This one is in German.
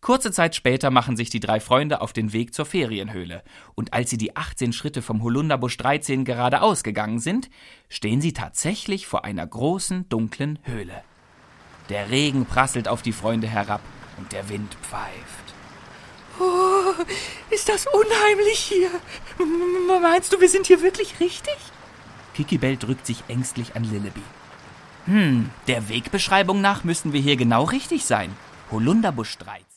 Kurze Zeit später machen sich die 3 Freunde auf den Weg zur Ferienhöhle. Und als sie die 18 Schritte vom Holunderbusch 13 geradeaus gegangen sind, stehen sie tatsächlich vor einer großen, dunklen Höhle. Der Regen prasselt auf die Freunde herab und der Wind pfeift. Oh, ist das unheimlich hier. Meinst du, wir sind hier wirklich richtig? Kikibel drückt sich ängstlich an Lillebi. Der Wegbeschreibung nach müssten wir hier genau richtig sein. Holunderbusch 13.